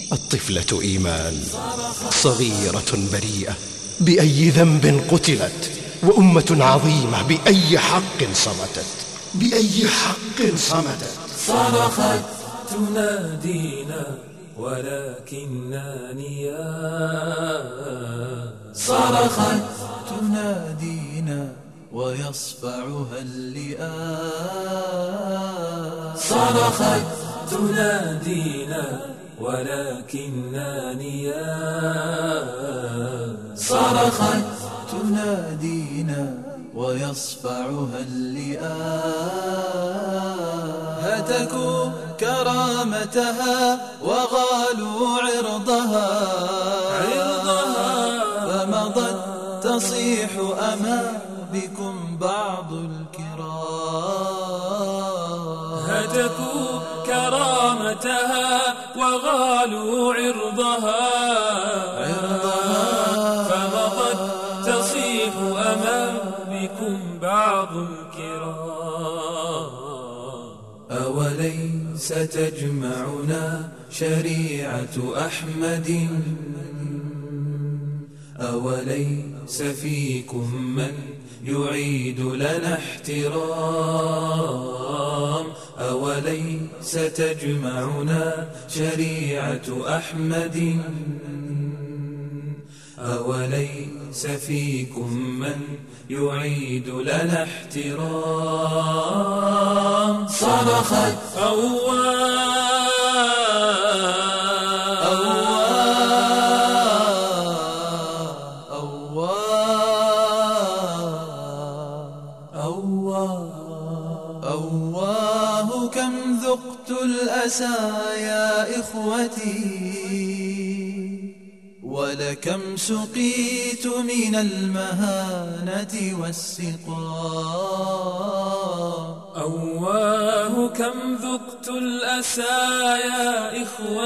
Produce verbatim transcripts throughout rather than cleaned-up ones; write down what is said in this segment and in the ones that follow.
الطفلة إيمان صغيرة بريئة، بأي ذنب قتلت؟ وأمة عظيمة بأي حق صمتت؟ بأي حق صمتت؟ صرخت تنادينا ولكننا نيام، صرخت تنادينا ويصفعها اللئام، صرخت تنادينا ولكننا نيام، صرخت تنادينا ويصفعها اللئام، هتكوا كرامتها وغالوا عرضها، عرضها فمضت تصيح أمامكم بعض الكرام، هتكوا كرامتها وغالوا عرضها، عرضها فمضت تصيح أمامكم بعض الكرام. أوليس تجمعنا شريعة أحمد؟ أوليس فيكم من يعيد لنا احترام؟ أوليس تجمعنا شريعة أحمد؟ أوليس فيكم من يعيد لنا احترام؟ صرخت أواه أواه كم ذقت الأسى يا إخوتي، ولكم سقيت من المهانة والسقام. أواه كم ذقت الأسى يا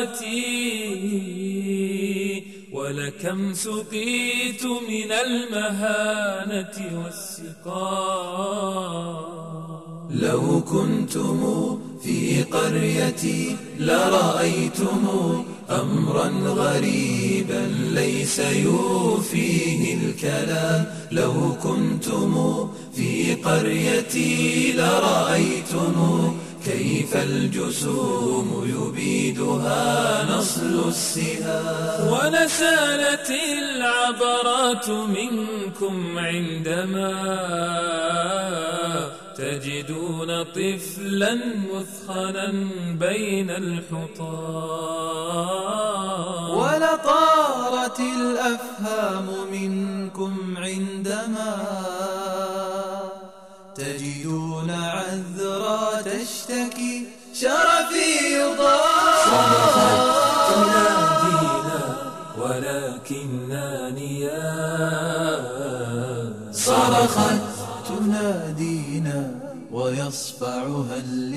إخوتي، ولكم سقيت من المهانة والسقام. لو كنتم في قريتي لرأيتم أمرا غريبا ليس يوفيه الكلام. لو كنتم في قريتي لرأيتم كيف الجسوم يبيدها نصل السهام. ولسالت العبرات منكم عندما تجدون طفلا مثخنا بين الحطام. ولطارت الأفهام منكم عندما تجدون عذرا تشتكي شرفي يضام. صرخت تنادينا ولكننا نيام، صرخت تنادينا ويصفعها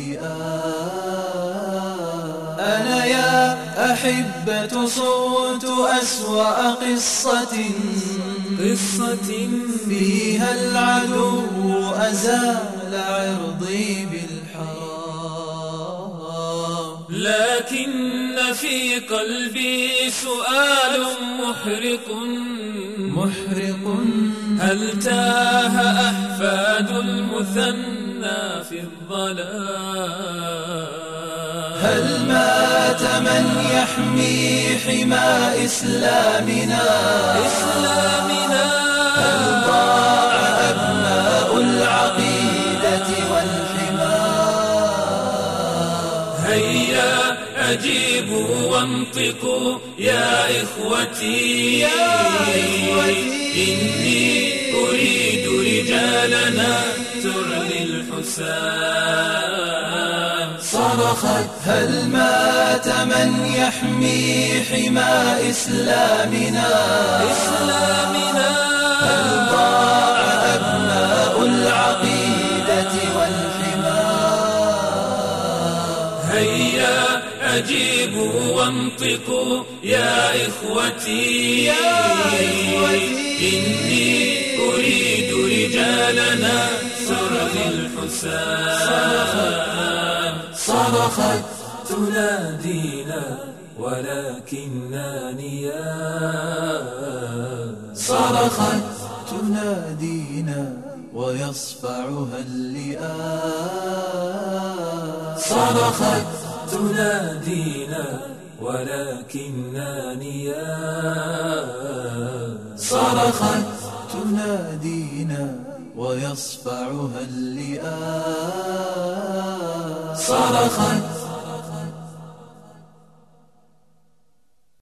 اللئام. أنا يا أحبة صوت أسوأ قصة، قصة فيها العدو أزال عرضي بالحرام. لكن في قلبي سؤال محرق محرق هل تاه أحفاد المثنى في الظلام؟ هل مات من يحمي حمى إسلامنا؟ إسلامنا هل ضاع أبناء العقيدة والحمى؟ هيا أجيبوا وانطقوا يا إخوتي، يا إخوتي إني أريد رجالنا ترلي الحسام. صرخت هل مات من يحمي حمى إسلامنا؟ إسلامنا هل ضاع أبناء العقيدة والحمى؟ هيا أجيبوا وانطقوا يا إخوتي، يا إخوتي إني أريد رجالنا ترلي الحسام. صرخت تنادينا ولكننا نيام. صرخت تنادينا ويصفعها اللئام. صرخت تنادينا ولكننا نيام. صرخت تنادينا ويصفعها اللئام. صرخت